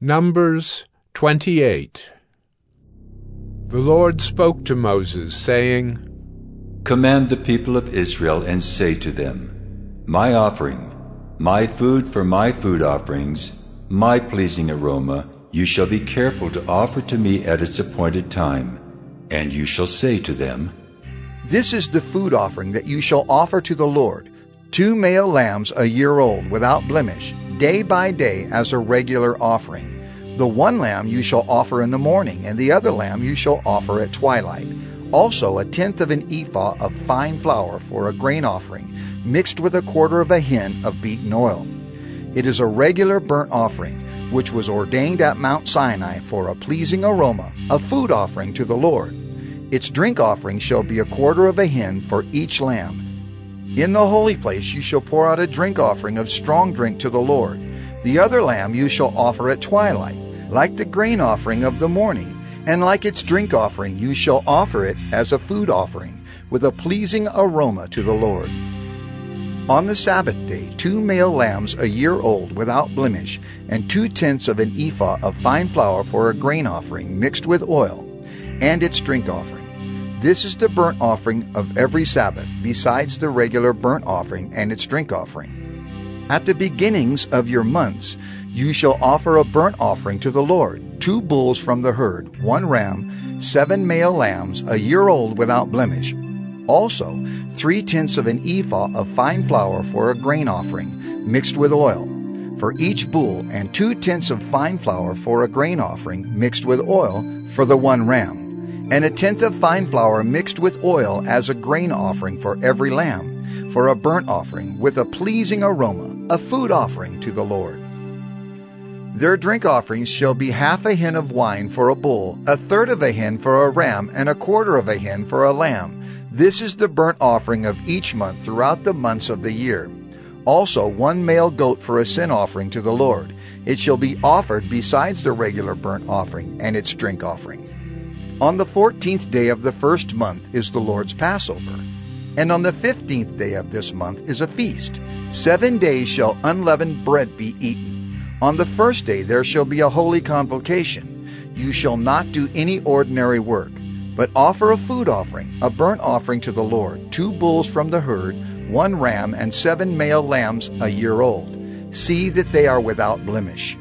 Numbers 28. The Lord spoke to Moses, saying, Command the people of Israel and say to them, My offering, my food for my food offerings, my pleasing aroma, you shall be careful to offer to me at its appointed time. And you shall say to them, This is the food offering that you shall offer to the Lord, 2 male lambs a year old without blemish, day by day as a regular offering. The one lamb you shall offer in the morning, and the other lamb you shall offer at twilight. Also 1/10 of an ephah of fine flour for a grain offering, mixed with 1/4 of a hin of beaten oil. It is a regular burnt offering, which was ordained at Mount Sinai for a pleasing aroma, a food offering to the Lord. Its drink offering shall be 1/4 of a hin for each lamb. In the holy place you shall pour out a drink offering of strong drink to the Lord. The other lamb you shall offer at twilight, like the grain offering of the morning, and like its drink offering you shall offer it as a food offering, with a pleasing aroma to the Lord. On the Sabbath day 2 male lambs a year old without blemish, and 2/10 of an ephah of fine flour for a grain offering mixed with oil, and its drink offering. This is the burnt offering of every Sabbath, besides the regular burnt offering and its drink offering. At the beginnings of your months you shall offer a burnt offering to the Lord, 2 bulls from the herd, 1 ram, 7 male lambs a year old without blemish. Also 3/10 of an ephah of fine flour for a grain offering, mixed with oil, for each bull, and 2/10 of fine flour for a grain offering, mixed with oil, for the 1 ram, and 1/10 of fine flour mixed with oil as a grain offering for every lamb, for a burnt offering with a pleasing aroma, a food offering to the Lord. Their drink offerings shall be 1/2 a hin of wine for a bull, 1/3 of a hin for a ram, and 1/4 of a hin for a lamb. This is the burnt offering of each month throughout the months of the year. Also 1 male goat for a sin offering to the Lord. It shall be offered besides the regular burnt offering and its drink offering. On the 14th day of the first month is the Lord's Passover, and on the 15th day of this month is a feast. 7 days shall unleavened bread be eaten. On the first day there shall be a holy convocation. You shall not do any ordinary work, but offer a food offering, a burnt offering to the Lord, 2 bulls from the herd, 1 ram, and 7 male lambs a year old. See that they are without blemish.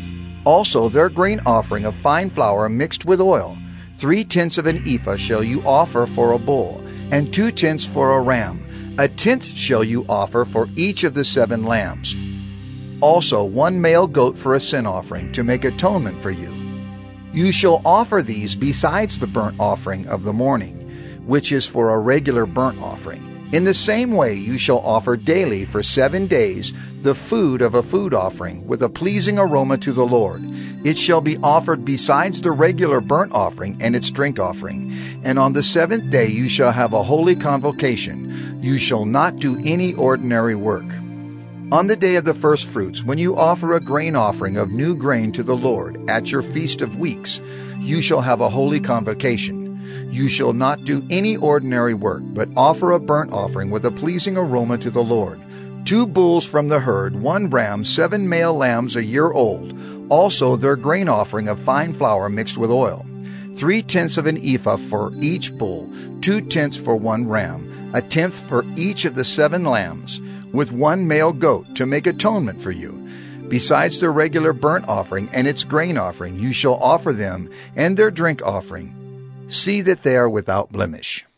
Also their grain offering of fine flour mixed with oil, 3/10 of an ephah shall you offer for a bull, and 2/10 for a ram. 1/10 shall you offer for each of the 7 lambs. Also 1 male goat for a sin offering, to make atonement for you. You shall offer these besides the burnt offering of the morning, which is for a regular burnt offering. In the same way you shall offer daily for 7 days the food of a food offering, with a pleasing aroma to the Lord. It shall be offered besides the regular burnt offering and its drink offering. And on the 7th day you shall have a holy convocation. You shall not do any ordinary work. On the day of the first fruits, when you offer a grain offering of new grain to the Lord at your Feast of Weeks, you shall have a holy convocation. You shall not do any ordinary work, but offer a burnt offering with a pleasing aroma to the Lord. 2 bulls from the herd, 1 ram, 7 male lambs a year old, also their grain offering of fine flour mixed with oil. 3/10 of an ephah for each bull, 2/10 for 1 ram, 1/10 for each of the 7 lambs, with 1 male goat, to make atonement for you. Besides the regular burnt offering and its grain offering, you shall offer them and their drink offering. See that they are without blemish.